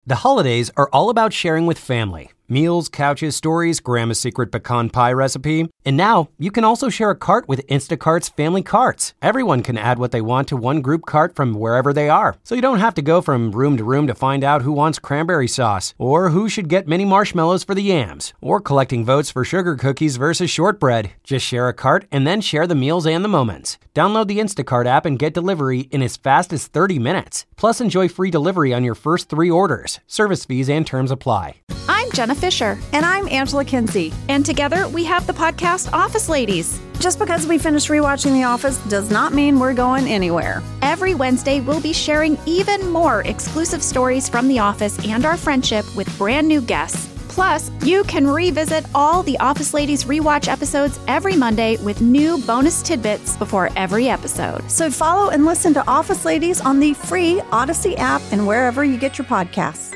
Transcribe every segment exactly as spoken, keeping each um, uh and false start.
The holidays are all about sharing with family. Meals, couches, stories, Grandma's secret pecan pie recipe. And now, you can also share a cart with Instacart's Family Carts. Everyone can add what they want to one group cart from wherever they are. So you don't have to go from room to room to find out who wants cranberry sauce, or who should get mini marshmallows for the yams, or collecting votes for sugar cookies versus shortbread. Just share a cart and then share the meals and the moments. Download the Instacart app and get delivery in as fast as thirty minutes. Plus, enjoy free delivery on your first three orders. Service fees and terms apply. I'm Jenna Fisher. And I'm Angela Kinsey. And together we have the podcast Office Ladies. Just because we finished rewatching The Office does not mean we're going anywhere. Every Wednesday, we'll be sharing even more exclusive stories from The Office and our friendship with brand new guests. Plus, you can revisit all the Office Ladies rewatch episodes every Monday with new bonus tidbits before every episode. So follow and listen to Office Ladies on the free Odyssey app and wherever you get your podcasts.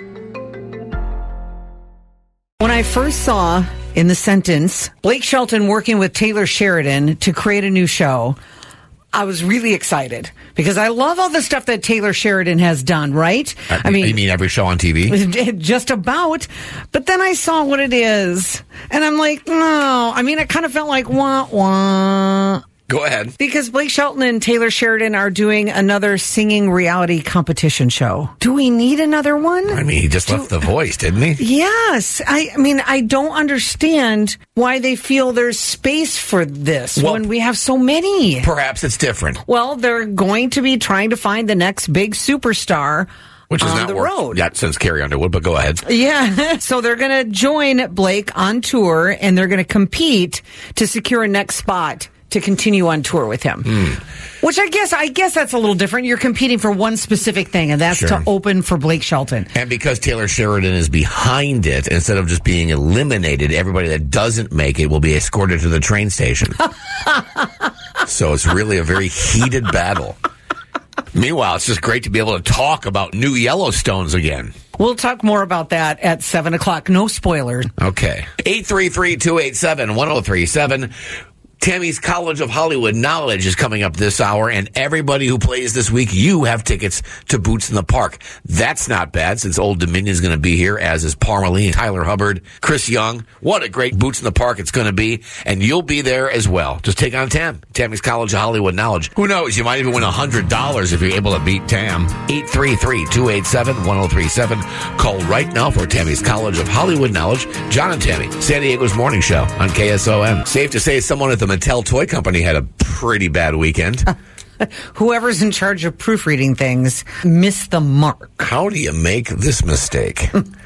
When I first saw in the sentence Blake Shelton working with Taylor Sheridan to create a new show, I was really excited because I love all the stuff that Taylor Sheridan has done, right? I, I mean, you mean every show on T V? Just about. But then I saw what it is, and I'm like, no. I mean, it kind of felt like wah wah. Go ahead. Because Blake Shelton and Taylor Sheridan are doing another singing reality competition show. Do we need another one? I mean, he just Do, left The Voice, didn't he? Yes. I, I mean, I don't understand why they feel there's space for this well, when we have so many. Perhaps it's different. Well, they're going to be trying to find the next big superstar. Which is on not the worked road. yet since Carrie Underwood, but go ahead. Yeah. So they're going to join Blake on tour, and they're going to compete to secure a next spot to continue on tour with him. Mm. Which I guess I guess that's a little different. You're competing for one specific thing, and that's sure. to open for Blake Shelton. And because Taylor Sheridan is behind it, instead of just being eliminated, everybody that doesn't make it will be escorted to the train station. So it's really a very heated battle. Meanwhile, it's just great to be able to talk about new Yellowstones again. We'll talk more about that at seven o'clock. No spoilers. Okay. eight three three, two eight seven, one oh three seven. Tammy's College of Hollywood Knowledge is coming up this hour, and everybody who plays this week, you have tickets to Boots in the Park. That's not bad, since Old Dominion is going to be here, as is Parmalee, Tyler Hubbard, Chris Young. What a great Boots in the Park it's going to be, and you'll be there as well. Just take on Tam. Tammy's College of Hollywood Knowledge. Who knows? You might even win one hundred dollars if you're able to beat Tam. eight three three, two eight seven, one oh three seven. Call right now for Tammy's College of Hollywood Knowledge. John and Tammy, San Diego's morning show on K S O M. Safe to say someone at the Mattel Toy Company had a pretty bad weekend. Whoever's in charge of proofreading things missed the mark. How do you make this mistake?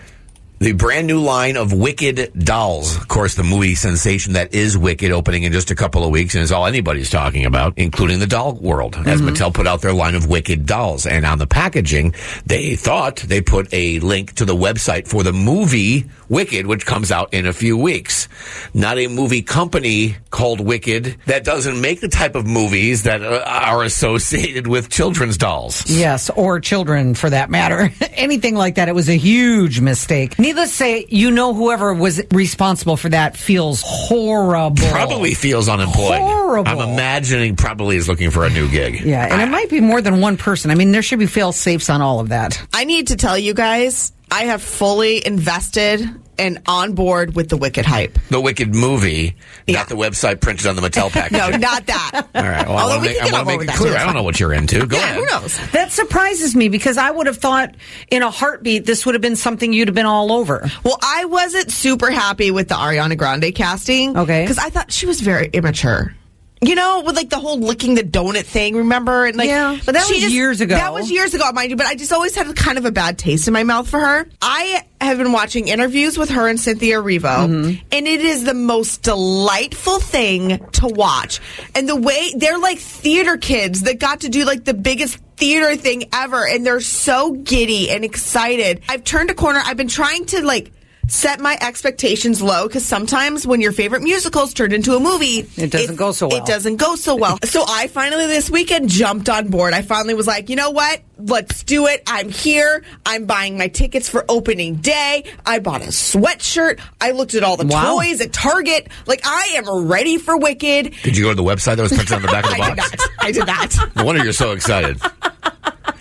The brand new line of Wicked dolls. Of course, the movie sensation that is Wicked, opening in just a couple of weeks, and is all anybody's talking about, including the doll world, as mm-hmm. Mattel put out their line of Wicked dolls. And on the packaging, they thought they put a link to the website for the movie Wicked, which comes out in a few weeks. Not a movie company called Wicked that doesn't make the type of movies that are associated with children's dolls. Yes, or children, for that matter. Anything like that. It was a huge mistake. Needless to say, you know, whoever was responsible for that feels horrible. Probably feels unemployed. Horrible. I'm imagining probably is looking for a new gig. Yeah, and I, it might be more than one person. I mean, there should be fail-safes on all of that. I need to tell you guys, I have fully invested and on board with the Wicked hype. The Wicked movie, yeah. not the website printed on the Mattel package. No, not that. All right. Well, I want to make, I want to make it clear. I don't know what you're into. Go yeah, ahead. Who knows? That surprises me because I would have thought in a heartbeat this would have been something you'd have been all over. Well, I wasn't super happy with the Ariana Grande casting. Okay. Because I thought she was very immature. You know, with like the whole licking the donut thing, remember? And like, yeah, but that was just, years ago. That was years ago, mind you, but I just always had kind of a bad taste in my mouth for her. I have been watching interviews with her and Cynthia Erivo, mm-hmm. and it is the most delightful thing to watch. And the way, they're like theater kids that got to do like the biggest theater thing ever, and they're so giddy and excited. I've turned a corner. I've been trying to like set my expectations low, because sometimes when your favorite musicals turned into a movie, it doesn't it, go so well. It doesn't go so well. So I finally this weekend jumped on board. I finally was like, you know what? Let's do it. I'm here. I'm buying my tickets for opening day. I bought a sweatshirt. I looked at all the wow. toys at Target. Like, I am ready for Wicked. Did you go to the website that was printed on the back of the box? I did not. I did not. No wonder you're so excited.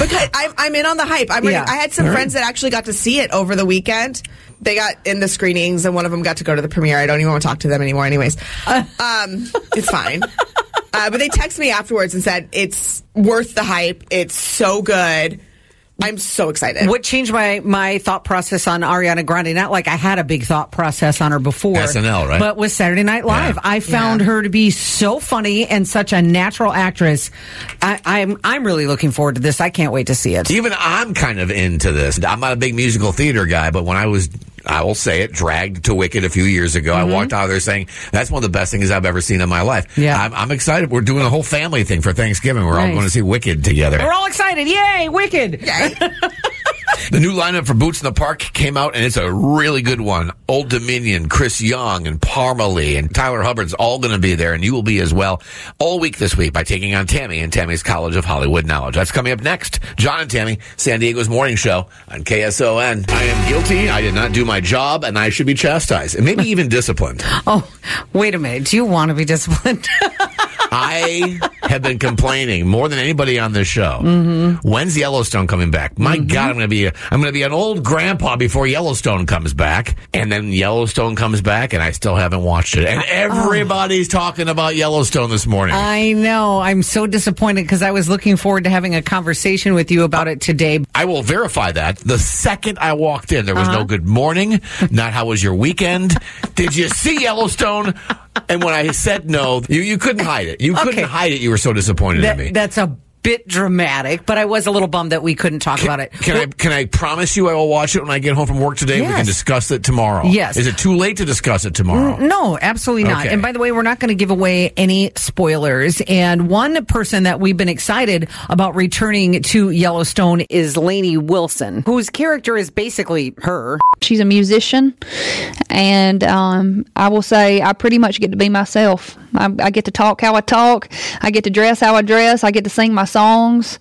Because I'm, I'm in on the hype. I'm ready. Yeah. I had some All right. friends that actually got to see it over the weekend. They got in the screenings, and one of them got to go to the premiere. I don't even want to talk to them anymore anyways. Um, it's fine. Uh, but they texted me afterwards and said, it's worth the hype. It's so good. I'm so excited. What changed my, my thought process on Ariana Grande? Not like I had a big thought process on her before. S N L, right? But with Saturday Night Live. Yeah. I found Yeah. her to be so funny and such a natural actress. I, I'm I'm really looking forward to this. I can't wait to see it. Even I'm kind of into this. I'm not a big musical theater guy, but when I was, I will say it, dragged to Wicked a few years ago, Mm-hmm. I walked out of there saying, that's one of the best things I've ever seen in my life. Yeah. I'm, I'm excited. We're doing a whole family thing for Thanksgiving. We're all Nice. going to see Wicked together. We're all excited. Yay, Wicked. The new lineup for Boots in the Park came out, and it's a really good one. Old Dominion, Chris Young, and Parmalee, and Tyler Hubbard's all going to be there, and you will be as well all week this week by taking on Tammy and Tammy's College of Hollywood Knowledge. That's coming up next. John and Tammy, San Diego's morning show on K S O N. I am guilty. I did not do my job, and I should be chastised, and maybe even disciplined. Oh, wait a minute. Do you want to be disciplined? I have been complaining more than anybody on this show. Mm-hmm. When's Yellowstone coming back? My Mm-hmm. God, I'm going to be a, I'm going to be an old grandpa before Yellowstone comes back, and then Yellowstone comes back, and I still haven't watched it. And everybody's talking about Yellowstone this morning. I know. I'm so disappointed because I was looking forward to having a conversation with you about it today. I will verify that. The second I walked in, there was Uh-huh. no good morning, not how was your weekend. Did you see Yellowstone? And when I said no, you, you couldn't hide it. You couldn't Okay. hide it. You were so disappointed That, in me. that's a bit dramatic, but I was a little bummed that we couldn't talk about it. Can I can I promise you I will watch it when I get home from work today? We can Yes. discuss it tomorrow. Yes. Is it too late to discuss it tomorrow? No, absolutely not. Okay. And by the way, we're not going to give away any spoilers. And one person that we've been excited about returning to Yellowstone is Lainey Wilson, whose character is basically her. She's a musician, and um, I will say I pretty much get to be myself. I, I get to talk how I talk. I get to dress how I dress. I get to sing my songs,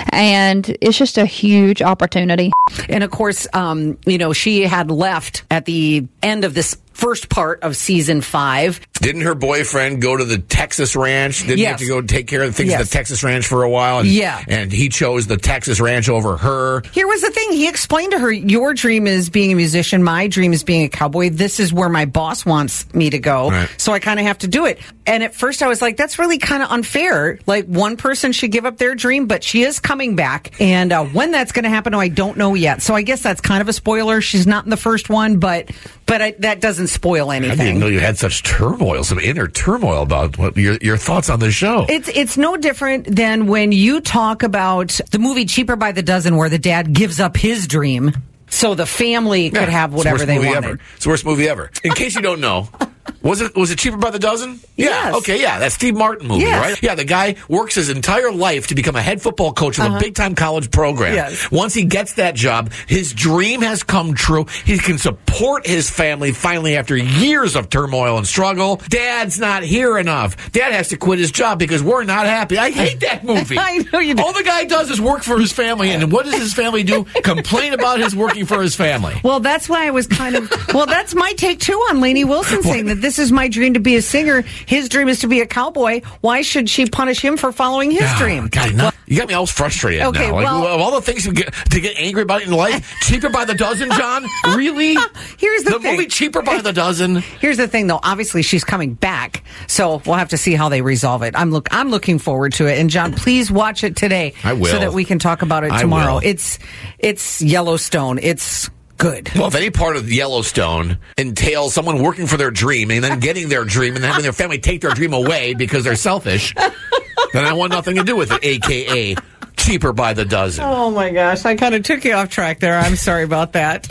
and it's just a huge opportunity. And of course, um, you know, she had left at the end of this first part of season five. Didn't her boyfriend go to the Texas ranch? Didn't he Yes. have to go take care of things Yes. at the Texas ranch for a while? And, Yeah. And he chose the Texas ranch over her. Here was the thing. He explained to her, your dream is being a musician. My dream is being a cowboy. This is where my boss wants me to go. Right. So I kind of have to do it. And at first I was like, that's really kind of unfair. Like one person should give up their dream, but she is coming back. And uh, when that's going to happen, I don't know yet. So I guess that's kind of a spoiler. She's not in the first one, but but I, that doesn't spoil I didn't anything. know you had such turmoil, some inner turmoil about what your your thoughts on the show. It's it's no different than when you talk about the movie Cheaper by the Dozen, where the dad gives up his dream so the family could Yeah, have it's the whatever worst they movie wanted. Ever. It's the worst movie ever. In case you don't know, was it was it Cheaper by the Dozen? Yeah. Yes. Okay. Yeah, that Steve Martin movie, Yes. right? Yeah, the guy works his entire life to become a head football coach of a big time college program. Yes. Once he gets that job, his dream has come true. He can support his family finally after years of turmoil and struggle. Dad's not here enough. Dad has to quit his job because we're not happy. I hate that movie. I know you do. All the guy does is work for his family, and what does his family do? Complain about his working for his family. Well, that's why I was kind of. Well, that's my take too on Lainey Wilson saying that this is my dream to be a singer. His dream is to be a cowboy. Why should she punish him for following his Oh, dream? God, no, you got me all frustrated Okay, now. Like, well- of all the things to get, to get angry about in life, Cheaper by the Dozen, John? Really? Here's the the thing. movie Cheaper by the Dozen. Here's the thing, though. Obviously, she's coming back, so we'll have to see how they resolve it. I'm look. I'm looking forward to it. And John, please watch it today, I will. so that we can talk about it I tomorrow. will. It's it's Yellowstone. It's good. Well, if any part of Yellowstone entails someone working for their dream and then getting their dream and then having their family take their dream away because they're selfish, then I want nothing to do with it, a k a. Cheaper by the Dozen. Oh my gosh, I kind of took you off track there. I'm sorry about that.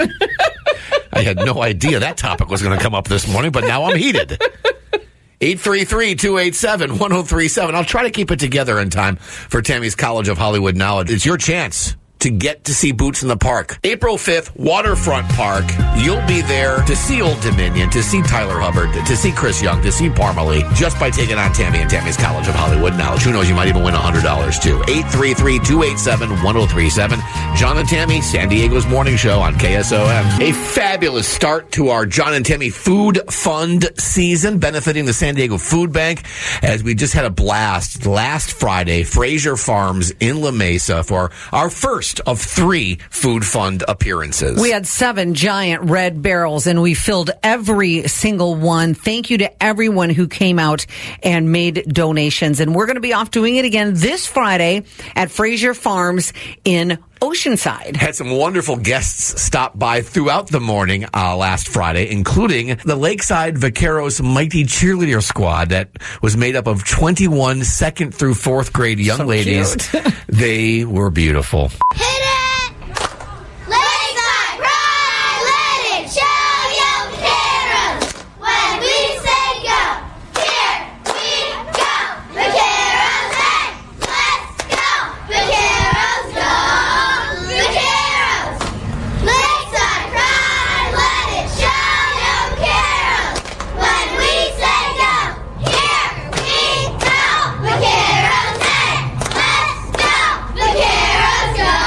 I had no idea that topic was going to come up this morning, but now I'm heated. eight three three, two eight seven, one oh three seven. I'll try to keep it together in time for Tammy's College of Hollywood Knowledge. It's your chance to get to see Boots in the Park. April fifth, Waterfront Park. You'll be there to see Old Dominion, to see Tyler Hubbard, to see Chris Young, to see Parmalee, just by taking on Tammy and Tammy's College of Hollywood Knowledge. Who knows, you might even win one hundred dollars too. eight three three, two eight seven, one oh three seven. John and Tammy, San Diego's morning show on K S O M. A fabulous start to our John and Tammy Food Fund season, benefiting the San Diego Food Bank, as we just had a blast last Friday, Fraser Farms in La Mesa, for our first of three Food Fund appearances. We had seven giant red barrels, and we filled every single one. Thank you to everyone who came out and made donations. And we're going to be off doing it again this Friday at Fraser Farms in Oceanside. Had some wonderful guests stop by throughout the morning uh, last Friday, including the Lakeside Vaqueros Mighty Cheerleader Squad that was made up of twenty-one second through fourth grade young So ladies. cute. They were beautiful. Hit it! Lakeside Pride, let it show your vaqueros. When we say go, here we go. Vaqueros, hey, let's go. Vaqueros, go. Vaqueros. Lakeside Pride, let it show your vaqueros. When we say go, here we go. Vaqueros, hey, let's go. Vaqueros, go.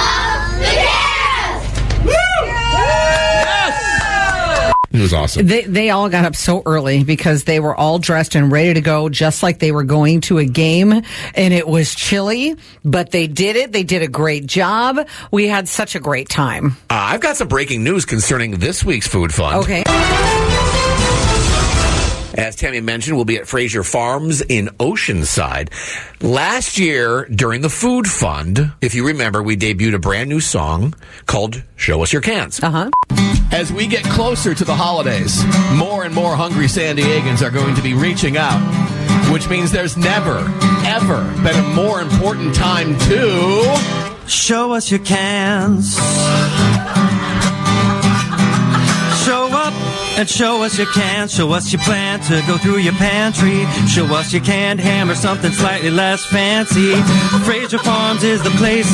It was awesome. They they all got up so early because they were all dressed and ready to go, just like they were going to a game. And it was chilly, but they did it. They did a great job. We had such a great time. Uh, I've got some breaking news concerning this week's Food Fund. Okay. As Tammy mentioned, we'll be at Fraser Farms in Oceanside. Last year, during the Food Fund, if you remember, we debuted a brand new song called Show Us Your Cans. Uh-huh. As we get closer to the holidays, more and more hungry San Diegans are going to be reaching out, which means there's never, ever been a more important time to show us your cans. Show up and show us your cans. Show us your plan to go through your pantry. Show us your canned ham or something slightly less fancy. Fraser Farms is the place,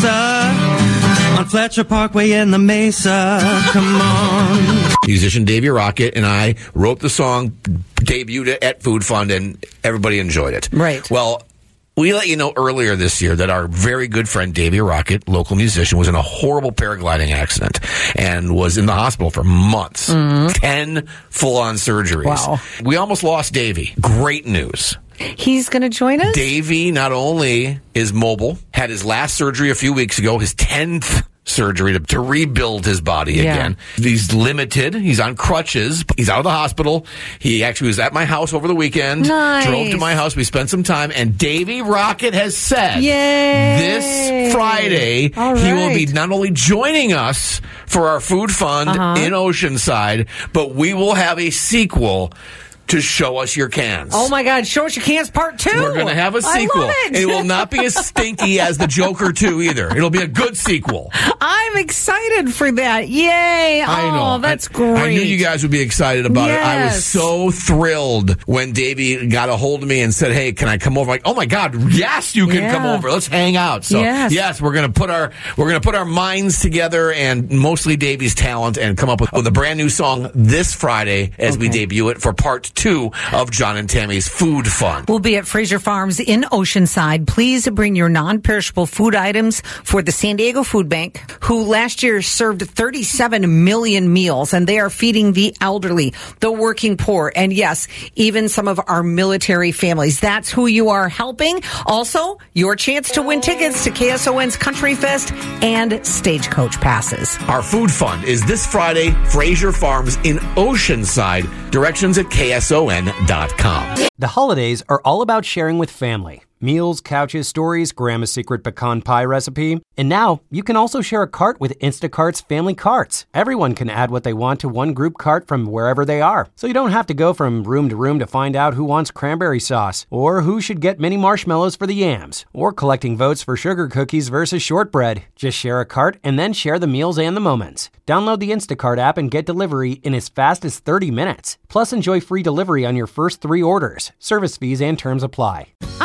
uh, on Fletcher Parkway in the Mesa. Come on. Musician Davey Rocket and I wrote the song, debuted it at Food Fund, and everybody enjoyed it. Right. Well, we let you know earlier this year that our very good friend Davey Rocket, local musician, was in a horrible paragliding accident and was in the hospital for months. Mm-hmm. Ten full-on surgeries. Wow. We almost lost Davey. Great news. He's going to join us? Davey not only is mobile, had his last surgery a few weeks ago, his tenth surgery to, to rebuild his body Yeah. again. He's limited. He's on crutches. He's out of the hospital. He actually was at my house over the weekend. Nice. Drove to my house. We spent some time. And Davey Rocket has said Yay. this Friday All he will be right. not only joining us for our Food Fund Uh-huh. in Oceanside, but we will have a sequel to Show Us Your Cans. Oh, my God. Show Us Your Cans Part two. We're going to have a I sequel. love it. It will not be as stinky as The Joker two either. It'll be a good sequel. I'm excited for that. Yay. I know. Oh, that's I, great. I knew you guys would be excited about it. I was Yes. so thrilled when Davey got a hold of me and said, "Hey, can I come over?" I'm like, "Oh my God, yes, you can Yeah. come over. Let's hang out." So, Yes. yes, we're going to put our we're going to put our minds together and mostly Davey's talent and come up with, with a brand new song this Friday as we debut it for part two of John and Tammy's Food Fund. We'll be at Fraser Farms in Oceanside. Please bring your non-perishable food items for the San Diego Food Bank, who last year served thirty-seven million meals, and they are feeding the elderly, the working poor, and yes, even some of our military families. That's who you are helping. Also, your chance to win tickets to K S O N's Country Fest and Stagecoach passes. Our Food Fund is this Friday, Fraser Farms in Oceanside. Directions at K S O N dot com. The holidays are all about sharing with family. Meals, couches, stories, Grandma's secret pecan pie recipe. And now you can also share a cart with Instacart's family carts. Everyone can add what they want to one group cart from wherever they are. So you don't have to go from room to room to find out who wants cranberry sauce, or who should get mini marshmallows for the yams, or collecting votes for sugar cookies versus shortbread. Just share a cart and then share the meals and the moments. Download the Instacart app and get delivery in as fast as thirty minutes. Plus enjoy free delivery on your first three orders. Service fees and terms apply. I'm Jennifer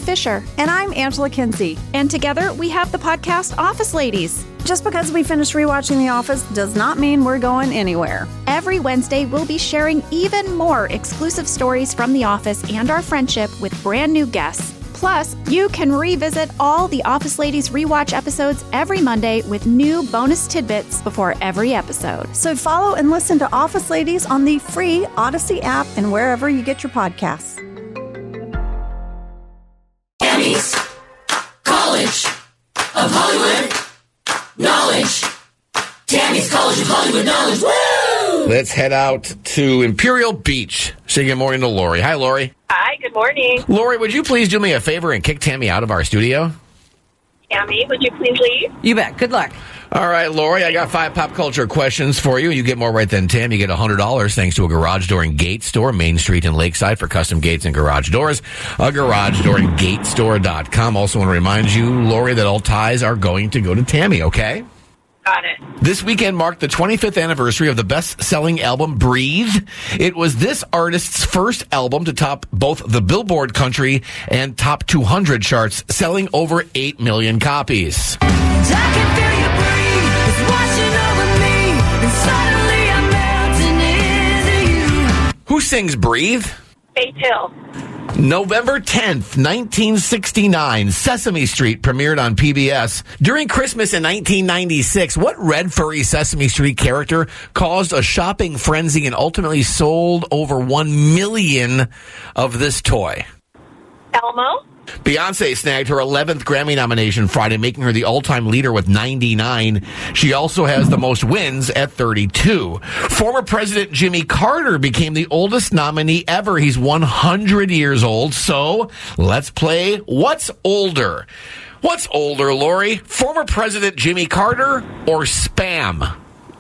Fisher. And I'm Angela Kinsey. And together we have the podcast Office Ladies. Just because we finished rewatching The Office does not mean we're going anywhere. Every Wednesday, we'll be sharing even more exclusive stories from The Office and our friendship with brand new guests. Plus, you can revisit all the Office Ladies rewatch episodes every Monday with new bonus tidbits before every episode. So follow and listen to Office Ladies on the free Odyssey app and wherever you get your podcasts. Tammy's College of Hollywood Knowledge. Tammy's College of Hollywood Knowledge. Woo! Let's head out to Imperial Beach. Say good morning to Lori. Hi, Lori. Hi, good morning. Lori, would you please do me a favor and kick Tammy out of our studio? Tammy, would you please leave? You bet. Good luck. All right, Lori, I got five pop culture questions for you. You get more right than Tam. You get one hundred dollars thanks to a Garage Door and Gate Store, Main Street in Lakeside, for custom gates and garage doors. A Garage Door and Gate Store dot com. Also want to remind you, Lori, that all ties are going to go to Tammy, okay? Got it. This weekend marked the twenty-fifth anniversary of the best-selling album, Breathe. It was this artist's first album to top both the Billboard Country and Top two hundred charts, selling over eight million copies. Who sings Breathe? Faith Hill. November tenth, nineteen sixty-nine, Sesame Street premiered on P B S. During Christmas in nineteen ninety-six, what red furry Sesame Street character caused a shopping frenzy and ultimately sold over one million of this toy? Elmo. Beyonce snagged her eleventh Grammy nomination Friday, making her the all-time leader with ninety-nine. She also has the most wins at thirty-two. Former President Jimmy Carter became the oldest nominee ever. He's one hundred years old. So let's play What's Older? What's older, Lori? Former President Jimmy Carter or Spam?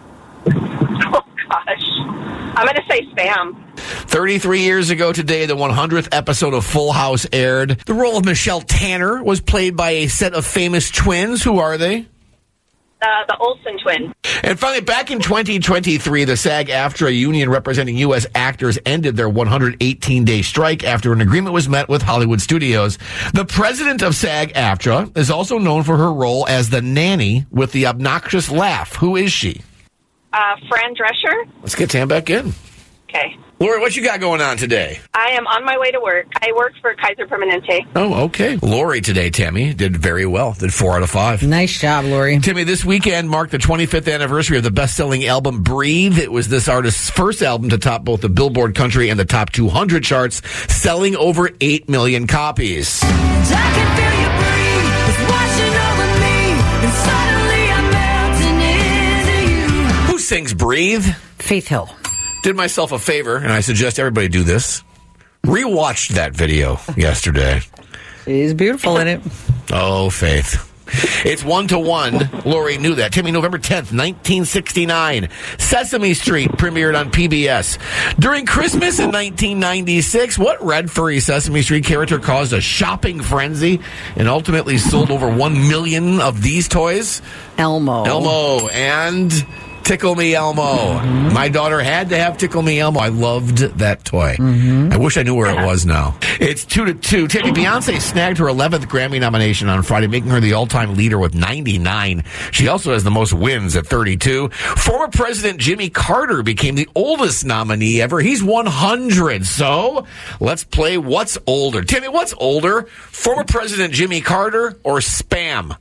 Oh, gosh. I'm going to say Spam. thirty-three years ago today, the one hundredth episode of Full House aired. The role of Michelle Tanner was played by a set of famous twins. Who are they? Uh, the Olsen twins. And finally, back in twenty twenty-three, the SAG-AFTRA union representing U S actors ended their one hundred eighteen day strike after an agreement was met with Hollywood studios. The president of SAG-AFTRA is also known for her role as the nanny with the obnoxious laugh. Who is she? Uh, Fran Drescher. Let's get Tam back in. Okay. Lori, what you got going on today? I am on my way to work. I work for Kaiser Permanente. Oh, okay. Lori today, Tammy, did very well. Did four out of five. Nice job, Lori. Timmy, this weekend marked the twenty-fifth anniversary of the best-selling album Breathe. It was this artist's first album to top both the Billboard Country and the Top two hundred charts, selling over eight million copies. I can feel you breathe. It's washing over me, and suddenly I'm melting into you. Who sings Breathe? Faith Hill. Did myself a favor, and I suggest everybody do this. Rewatched that video yesterday. She's beautiful in it. Oh, Faith. It's one to one. Lori knew that. Timmy, November tenth, nineteen sixty-nine. Sesame Street premiered on P B S. During Christmas in nineteen ninety-six, what red furry Sesame Street character caused a shopping frenzy and ultimately sold over one million of these toys? Elmo. Elmo. And Tickle Me Elmo. Mm-hmm. My daughter had to have Tickle Me Elmo. I loved that toy. Mm-hmm. I wish I knew where it was now. It's two to two. Timmy, Beyonce snagged her eleventh Grammy nomination on Friday, making her the all-time leader with ninety-nine. She also has the most wins at thirty-two. Former President Jimmy Carter became the oldest nominee ever. He's one hundred. So let's play What's Older? Timmy, what's older? Former President Jimmy Carter or Spam?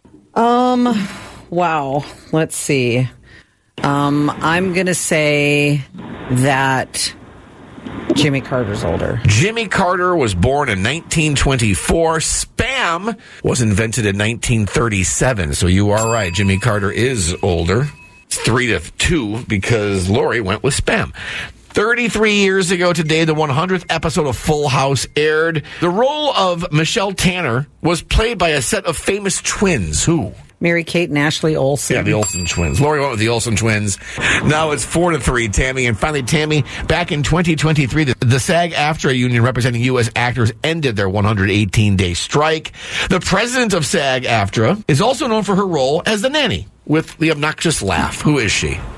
Um, wow. Let's see. Um, I'm going to say that Jimmy Carter's older. Jimmy Carter was born in nineteen twenty-four. Spam was invented in nineteen thirty-seven. So you are right. Jimmy Carter is older. It's three to two because Lori went with Spam. thirty-three years ago today, the one hundredth episode of Full House aired. The role of Michelle Tanner was played by a set of famous twins. Who? Mary-Kate and Ashley Olsen. Yeah, the Olsen twins. Lori went with the Olsen twins. Now it's four to three, Tammy. And finally, Tammy, back in twenty twenty-three, the, the SAG-AFTRA union representing U S actors ended their one hundred eighteen day strike. The president of SAG-AFTRA is also known for her role as the nanny with the obnoxious laugh. Who is she?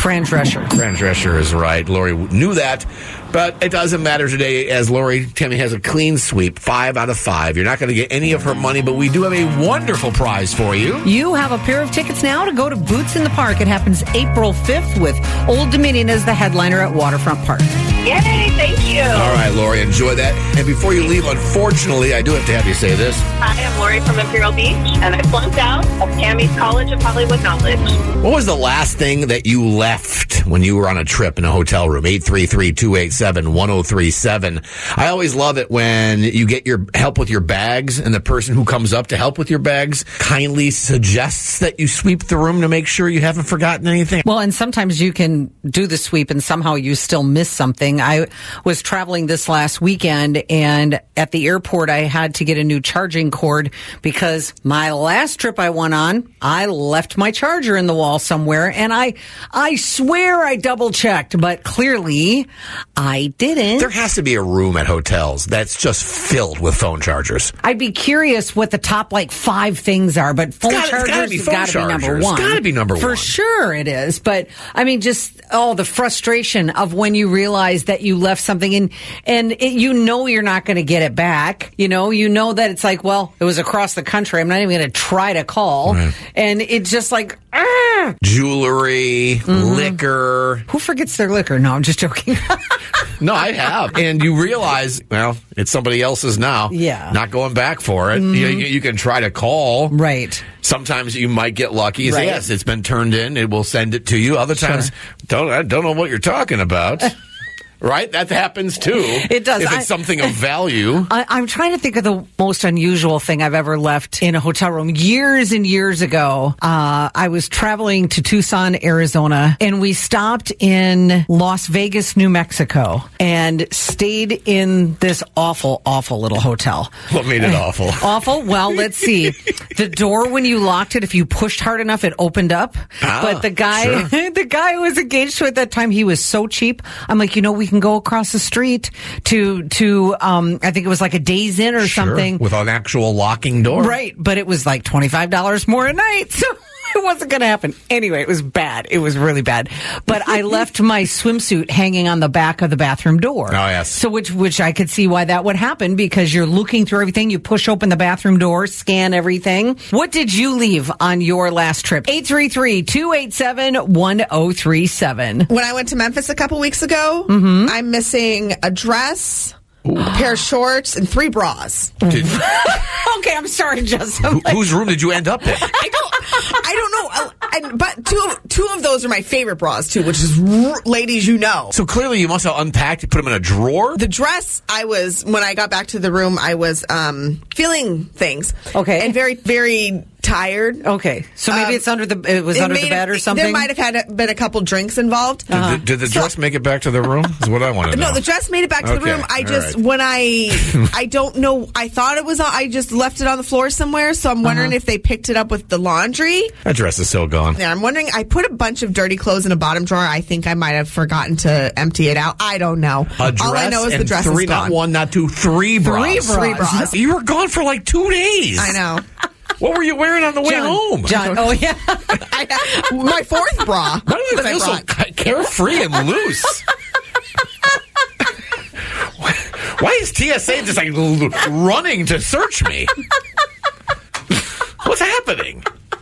Fran Drescher. Fran Drescher is right. Lori knew that, but it doesn't matter today as Lori, Tammy has a clean sweep, five out of five. You're not going to get any of her money, but we do have a wonderful prize for you. You have a pair of tickets now to go to Boots in the Park. It happens April fifth with Old Dominion as the headliner at Waterfront Park. Yay, thank you. All right, Lori, enjoy that. And before you leave, unfortunately, I do have to have you say this. Hi, I'm Lori from Imperial Beach, and I flunked out of Tammy's College of Hollywood Knowledge. What was the last thing that you left when you were on a trip in a hotel room? eight three three, two eight seven, one oh three seven. I always love it when you get your help with your bags and the person who comes up to help with your bags kindly suggests that you sweep the room to make sure you haven't forgotten anything. Well, and sometimes you can do the sweep and somehow you still miss something. I was traveling this last weekend, and at the airport I had to get a new charging cord because my last trip I went on, I left my charger in the wall somewhere, and I I swear I double checked, but clearly I didn't. There has to be a room at hotels that's just filled with phone chargers. I'd be curious what the top like five things are, but phone gotta- it's chargers gotta be has phone got to be number chargers. one. Gotta be number For one. sure it is. But I mean, just oh, the frustration of when you realize that you left something in, and it, you know you're not going to get it back. You know, you know that it's like, well, it was across the country. I'm not even going to try to call, Right. and it's just like. Ah! Jewelry, Mm-hmm. liquor. Who forgets their liquor? No, I'm just joking. No, I have. And you realize, well, it's somebody else's now. Yeah. Not going back for it. Mhm. You, you can try to call. Right. Sometimes you might get lucky. You say, Right. yes, it's been turned in. It will send it to you. Other times, don't, I don't know what you're talking about. Right? That happens too. It does. If it's I- something of value. I, I'm trying to think of the most unusual thing I've ever left in a hotel room. Years and years ago, uh, I was traveling to Tucson, Arizona, and we stopped in Las Vegas, New Mexico, and stayed in this awful, awful little hotel. What made it awful? Awful? Well, let's see. The door, when you locked it, if you pushed hard enough, it opened up. Ah, but the guy, sure. the guy who was engaged to at that time, he was so cheap. I'm like, you know, we can go across the street to, to, um, I think it was like a Days Inn or Sure, something. with an actual locking door. Right. But it was like twenty-five dollars more a night. So it wasn't going to happen. Anyway, it was bad. It was really bad. But I left my swimsuit hanging on the back of the bathroom door. Oh, yes. So which, which I could see why that would happen, because you're looking through everything. You push open the bathroom door, scan everything. What did you leave on your last trip? eight three three, two eight seven, one oh three seven. When I went to Memphis a couple weeks ago, Mm-hmm. I'm missing a dress, a pair of shorts, and three bras. Did, Okay, I'm sorry, Justin. who, whose room did you end up in? I don't, I don't know. Uh, And, but two of, two of those are my favorite bras too, which is r- ladies, you know. So clearly you must have unpacked, you put them in a drawer. The dress, I was when I got back to the room, I was um, feeling things. Okay. and very, very tired. Okay, so maybe Um, it's under the it was It under the may bed or have- something. There might have had a, been a couple drinks involved. Did, the, did the dress make it back to the room? Is what I want to know. No, the dress made it back to Okay, the room. I all just right. when I I don't know. I thought it was. on- I just left it on the floor somewhere. So I'm wondering Uh-huh. if they picked it up with the laundry. That dress is still gone. Yeah, I'm wondering. I put a bunch of dirty clothes in a bottom drawer. I think I might have forgotten to empty it out. I don't know. A dress All I know is and the dress three, is gone. not one, not two, three bras. Three bras. Three bras. You were gone for like two days. I know. What were you wearing on the way John, home? John, oh yeah. I, my fourth bra. Why do that I I feel so brought. ca- carefree and loose? why, why is T S A just like l- running to search me? What's happening?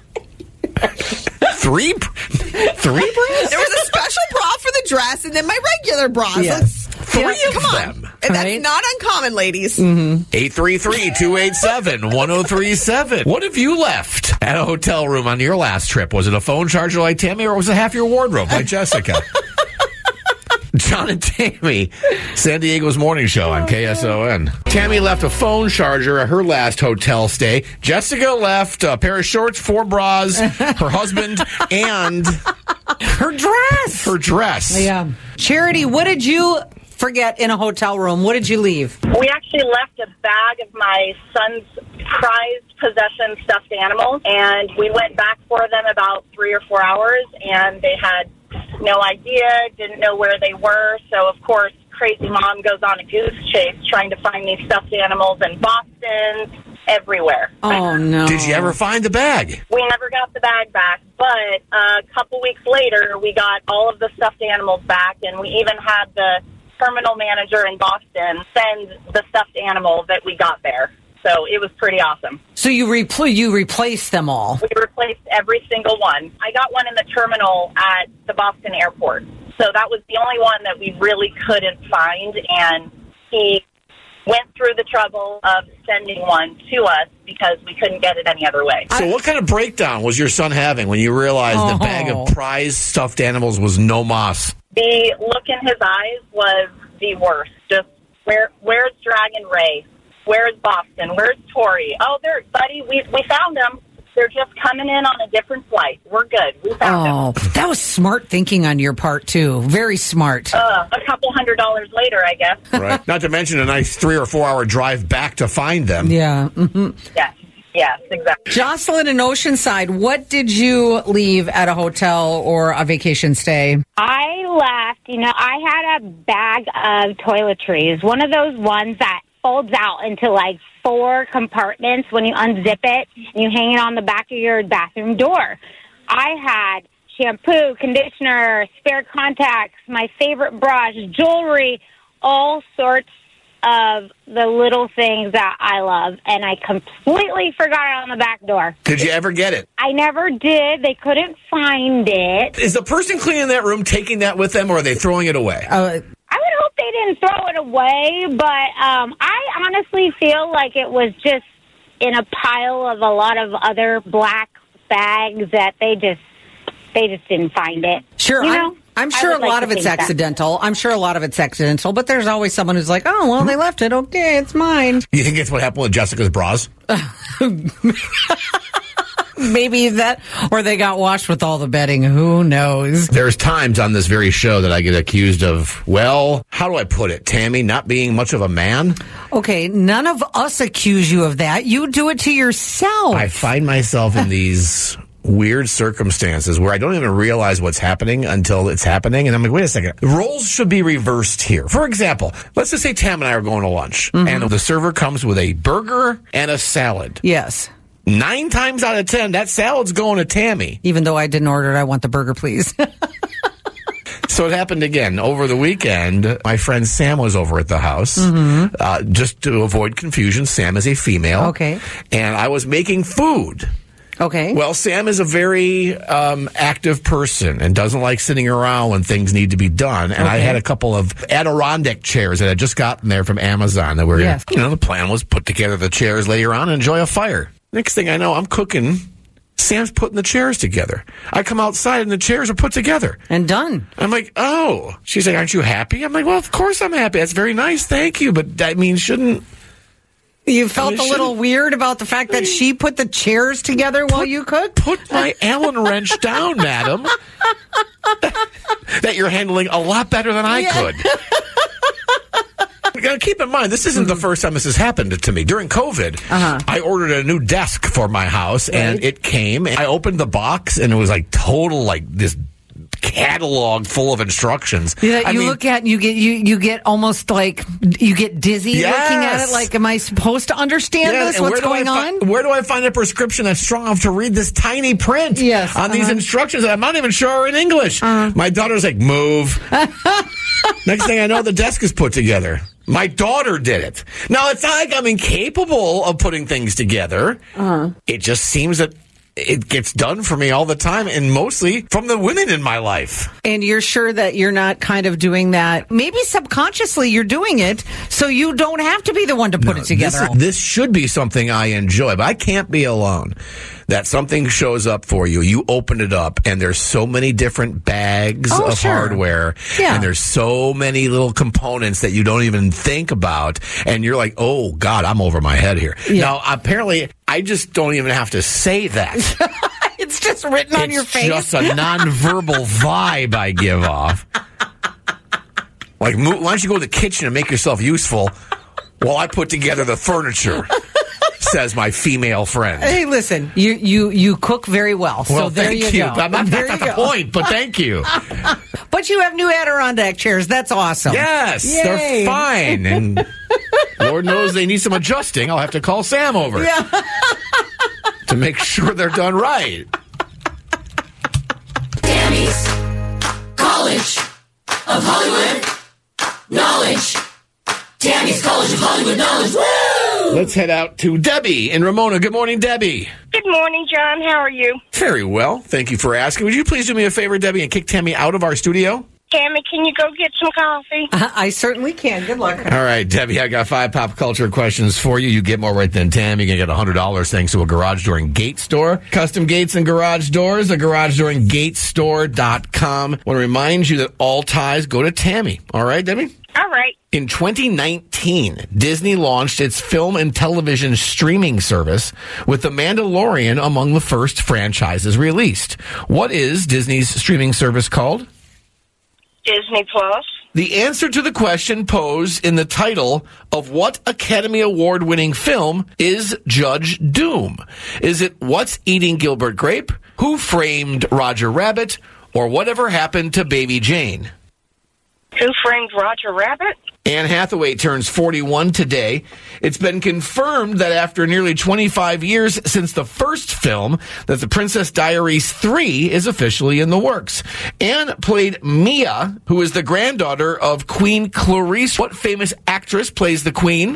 Three, three bras? There was a special bra for the dress, and then my regular bras. Yes. Let's- Three yeah, of come on. them. That's Right? not uncommon, ladies. eight three three, two eight seven, one oh three seven. What have you left at a hotel room on your last trip? Was it a phone charger like Tammy, or was it half your wardrobe like Jessica? John and Tammy, San Diego's morning show on K S O N. Tammy left a phone charger at her last hotel stay. Jessica left a pair of shorts, four bras, her husband, and Her dress. her dress. Yeah. Charity, what did you forget in a hotel room? What did you leave? We actually left a bag of my son's prized possession stuffed animals, and we went back for them about three or four hours, and they had no idea, didn't know where they were. So, of course, crazy mom goes on a goose chase trying to find these stuffed animals in Boston, everywhere. Oh, no. Did you ever find the bag? We never got the bag back, but uh, a couple weeks later, we got all of the stuffed animals back, and we even had the terminal manager in Boston send the stuffed animal that we got there. So it was pretty awesome. So you repl- you replaced them all? We replaced every single one. I got one in the terminal at the Boston airport. So that was the only one that we really couldn't find, and he went through the trouble of sending one to us because we couldn't get it any other way. So what kind of breakdown was your son having when you realized Oh. the bag of prize stuffed animals was no mas? The look in his eyes was the worst. Just, where, where's Dragon Ray? Where's Boston? Where's Tori? Oh, there, buddy, we we found them. They're just coming in on a different flight. We're good. We found them. Oh, that was smart thinking on your part, too. Very smart. Uh, a couple hundred dollars later, I guess. Right. Not to mention a nice three or four hour drive back to find them. Yeah. Mm-hmm. Yes, yes, exactly. Jocelyn in Oceanside, what did you leave at a hotel or a vacation stay? I left, you know, I had a bag of toiletries, one of those ones that folds out into like four compartments when you unzip it and you hang it on the back of your bathroom door. I had shampoo, conditioner, spare contacts, my favorite brush, jewelry, all sorts of the little things that I love, and I completely forgot it on the back door. Did you ever get it? I never did. They couldn't find it. Is the person cleaning that room taking that with them, or are they throwing it away? Uh, I would hope they didn't throw it away, but um, I honestly feel like it was just in a pile of a lot of other black bags that they just they just didn't find it. Sure, you I'm, know? I'm I sure a would like lot to of it's think that. accidental. I'm sure a lot of it's accidental, but there's always someone who's like, oh, well, they left it. Okay, it's mine. You think it's what happened with Jessica's bras? Maybe that, or they got washed with all the bedding. Who knows? There's times on this very show that I get accused of, well, how do I put it, Tammy, not being much of a man? Okay, none of us accuse you of that. You do it to yourself. I find myself in these weird circumstances where I don't even realize what's happening until it's happening. And I'm like, wait a second. Roles should be reversed here. For example, let's just say Tam and I are going to lunch, Mm-hmm. and the server comes with a burger and a salad. Yes. Nine times out of ten, that salad's going to Tammy. Even though I didn't order it, I want the burger, please. So it happened again over the weekend. My friend Sam was over at the house. Mm-hmm. Uh, just to avoid confusion, Sam is a female. Okay. And I was making food. Okay. Well, Sam is a very um, active person and doesn't like sitting around when things need to be done. And I Okay. had a couple of Adirondack chairs that I just gotten there from Amazon that were, Yes. you know, the plan was put together the chairs, lay around, and enjoy a fire. Next thing I know, I'm cooking. Sam's putting the chairs together. I come outside and the chairs are put together. And done. I'm like, oh. She's like, aren't you happy? I'm like, well, of course I'm happy. That's very nice. Thank you. But that means shouldn't... You felt I a little shouldn't- weird about the fact that she put the chairs together while you cooked? Put my Allen wrench down, madam. That you're handling a lot better than I could. Now, keep in mind, this isn't the first time this has happened to me. During COVID, Uh-huh. I ordered a new desk for my house, and Right. it came. And I opened the box, and it was like total, like this catalog full of instructions. Yeah, I you mean, look at you get you you get almost like you get dizzy looking at Yes. it. Like, am I supposed to understand yeah, this? and What's where do going I on? fi- where do I find a prescription that's strong enough to read this tiny print Yes, on these uh-huh. instructions that I'm not even sure are in English? Uh-huh. My daughter's like, move. Next thing I know, the desk is put together. My daughter did it. Now, it's not like I'm incapable of putting things together. Uh-huh. It just seems that it gets done for me all the time, and mostly from the women in my life. And you're sure that you're not kind of doing that? Maybe subconsciously you're doing it so you don't have to be the one to put it together. This, this should be something I enjoy, but I can't be alone. That something shows up for you, you open it up, and there's so many different bags Oh, of sure. hardware, Yeah. and there's so many little components that you don't even think about, and you're like, oh, God, I'm over my head here. Yeah. Now, apparently, I just don't even have to say that. It's just written on It's your face. just a nonverbal vibe I give off. Like, mo- why don't you go to the kitchen and make yourself useful while I put together the furniture, says my female friend. Hey, listen, you you you cook very well. So Well, there thank you, you. go. I'm not, There that's you not the go. point, but thank you. But you have new Adirondack chairs. That's awesome. Yes, Yay. they're fine. And Lord knows they need some adjusting. I'll have to call Sam over Yeah. to make sure they're done right. Tammy's College of Hollywood Knowledge. Tammy's College of Hollywood Knowledge. Woo! Let's head out to Debbie in Ramona. Good morning, Debbie. Good morning, John. How are you? Very well. Thank you for asking. Would you please do me a favor, Debbie, and kick Tammy out of our studio? Tammy, can you go get some coffee? I certainly can. Good luck. All right, Debbie, I got five pop culture questions for you. You get more right than Tammy. You're going to get one hundred dollars thanks to a garage door and gate store. Custom gates and garage doors, a garage door and gate store dot com. I want to remind you that all ties go to Tammy. All right, Debbie? All right. In twenty nineteen, Disney launched its film and television streaming service with The Mandalorian among the first franchises released. What is Disney's streaming service called? Disney Plus. The answer to the question posed in the title of what Academy Award-winning film is Judge Doom? Is it What's Eating Gilbert Grape, Who Framed Roger Rabbit, or Whatever Happened to Baby Jane? Who Framed Roger Rabbit? Anne Hathaway turns forty-one today. It's been confirmed that after nearly twenty-five years since the first film, that The Princess Diaries three is officially in the works. Anne played Mia, who is the granddaughter of Queen Clarice. What famous actress plays the Queen?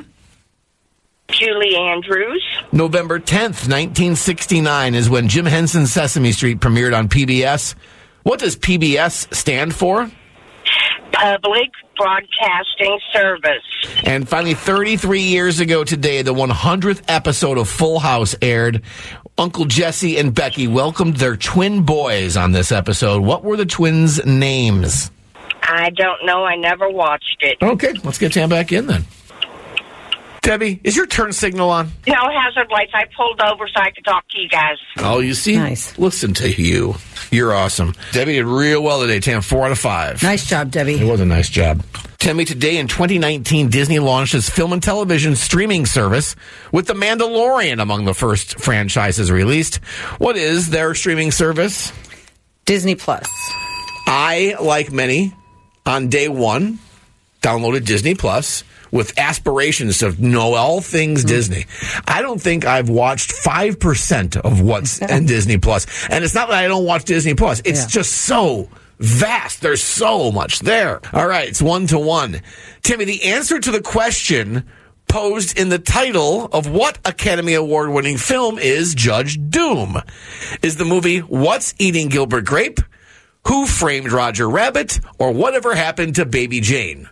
Julie Andrews. November tenth, nineteen sixty-nine is when Jim Henson's Sesame Street premiered on P B S. What does P B S stand for? Public Broadcasting Service. And finally, thirty-three years ago today, the one hundredth episode of Full House aired. Uncle Jesse and Becky welcomed their twin boys on this episode. What were the twins' names? I don't know. I never watched it. Okay, let's get Tam back in then. Debbie, is your turn signal on? No hazard lights. I pulled over so I could talk to you guys. Oh, you see? Nice. Listen to you. You're awesome. Debbie did real well today, Tam. Four out of five. Nice job, Debbie. It was a nice job. Tammy, today in twenty nineteen, Disney launched its film and television streaming service with The Mandalorian among the first franchises released. What is their streaming service? Disney Plus. I, like many, on day one, downloaded Disney Plus with aspirations to know all things mm. Disney. I don't think I've watched five percent of what's in Disney Plus. And it's not that I don't watch Disney Plus. It's yeah. just so vast. There's so much there. All right, it's one to one. Timmy, the answer to the question posed in the title of what Academy Award-winning film is Judge Doom? Is the movie What's Eating Gilbert Grape, Who Framed Roger Rabbit, or Whatever Happened to Baby Jane?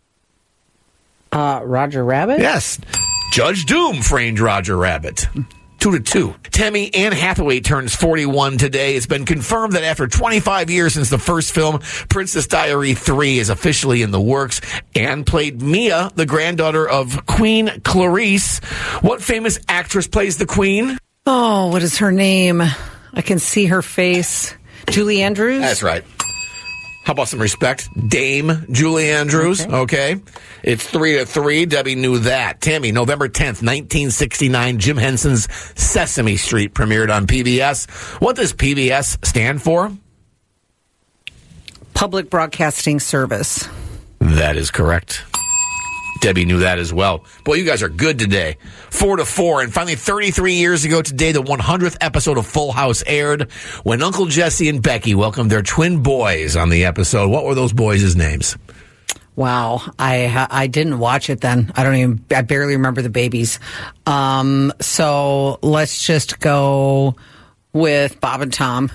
Uh, Roger Rabbit? Yes. Judge Doom framed Roger Rabbit. Two to two. Tammy, Anne Hathaway turns forty-one today. It's been confirmed that after twenty-five years since the first film, Princess Diary three is officially in the works. Anne played Mia, the granddaughter of Queen Clarice. What famous actress plays the Queen? Oh, what is her name? I can see her face. Julie Andrews? That's right. How about some respect? Dame Julie Andrews, okay. okay. It's three to three. Debbie knew that. Tammy, November tenth, nineteen sixty-nine, Jim Henson's Sesame Street premiered on P B S. What does P B S stand for? Public Broadcasting Service. That is correct. Debbie knew that as well. Boy, you guys are good today. Four to four. And finally, thirty-three years ago today, the one hundredth episode of Full House aired when Uncle Jesse and Becky welcomed their twin boys on the episode. What were those boys' names? Wow. I I didn't watch it then. I don't even, I barely remember the babies. Um, so let's just go with Bob and Tom.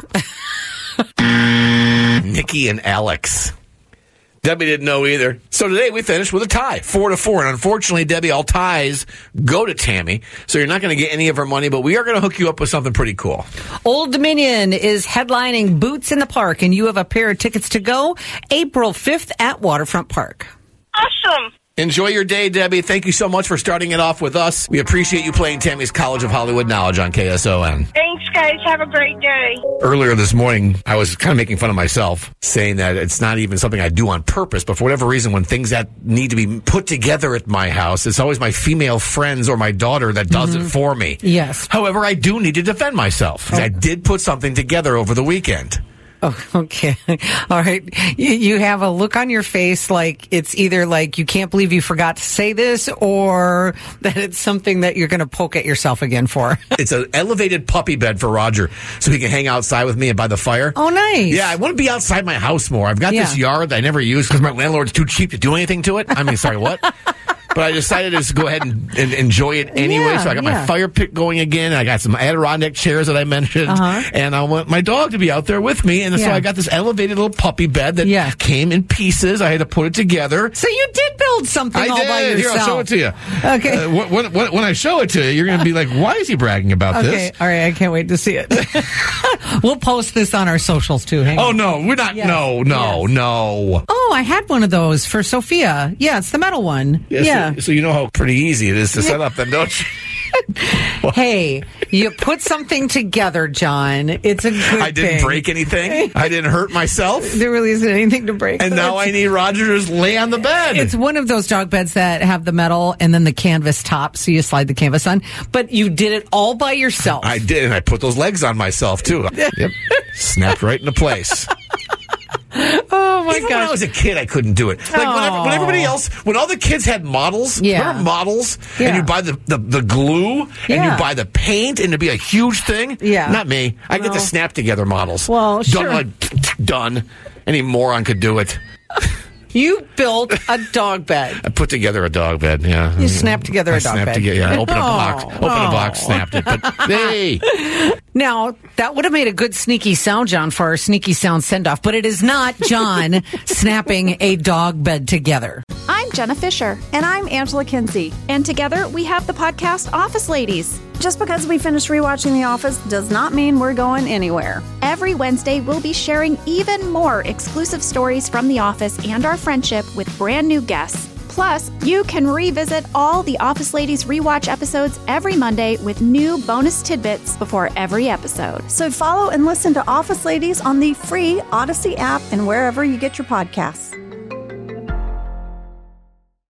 Nikki and Alex. Debbie didn't know either. So today we finished with a tie, four to four. And unfortunately, Debbie, all ties go to Tammy. So you're not going to get any of her money, but we are going to hook you up with something pretty cool. Old Dominion is headlining Boots in the Park, and you have a pair of tickets to go April fifth at Waterfront Park. Awesome. Enjoy your day, Debbie. Thank you so much for starting it off with us. We appreciate you playing Tammy's College of Hollywood Knowledge on K S O N. Thanks, guys. Have a great day. Earlier this morning, I was kind of making fun of myself, saying that it's not even something I do on purpose, but for whatever reason, when things that need to be put together at my house, it's always my female friends or my daughter that does mm-hmm. it for me. Yes. However, I do need to defend myself. Okay. I did put something together over the weekend. Oh, okay. All right. You, you have a look on your face like it's either like you can't believe you forgot to say this or that it's something that you're going to poke at yourself again for. It's an elevated puppy bed for Roger so he can hang outside with me and by the fire. Oh, nice. Yeah, I want to be outside my house more. I've got Yeah. this yard that I never use because my landlord's too cheap to do anything to it. I mean, sorry, what? But I decided to just go ahead and, and enjoy it anyway. Yeah, so I got yeah. my fire pit going again. I got some Adirondack chairs that I mentioned. Uh-huh. And I want my dog to be out there with me. And so Yeah. I got this elevated little puppy bed that Yeah. came in pieces. I had to put it together. So you did build something I all did. by yourself. Here, I'll show it to you. Okay. Uh, when, when, when I show it to you, you're going to be like, why is he bragging about Okay. this? All right. I can't wait to see it. We'll post this on our socials too. Hang Oh, on. no. We're not. Yes. No, no, no. Oh, I had one of those for Sophia. Yeah, it's the metal one. Yeah, Yeah. So, so you know how pretty easy it is to set up, then, don't you? Hey, you put something together, John. It's a good I didn't thing. break anything. I didn't hurt myself. There really isn't anything to break. And so now I it's- need Roger to just lay on the bed. It's one of those dog beds that have the metal and then the canvas top, so you slide the canvas on. But you did it all by yourself. I did, and I put those legs on myself, too. Yep. Snapped right into place. Oh, my Even when I gosh. was a kid, I couldn't do it. Like when, when everybody else, when all the kids had models, Yeah. remember models? Yeah. And you buy the, the, the glue, and Yeah. you buy the paint, and it'd be a huge thing. Yeah. Not me. I get No. the snap together models. Well, sure. Done like, done. Any moron could do it. You built a dog bed. I put together a dog bed, yeah. You snapped together a I dog snapped bed. Together, yeah, I opened a box, Oh, opened a box, oh. snapped it. But hey, Now, that would have made a good sneaky sound, John, for our sneaky sound send-off, but it is not John snapping a dog bed together. I'm Jenna Fisher. And I'm Angela Kinsey. And together we have the podcast Office Ladies. Just because we finished rewatching The Office does not mean we're going anywhere. Every Wednesday, we'll be sharing even more exclusive stories from The Office and our friendship with brand new guests. Plus, you can revisit all the Office Ladies rewatch episodes every Monday with new bonus tidbits before every episode. So follow and listen to Office Ladies on the free Odyssey app and wherever you get your podcasts.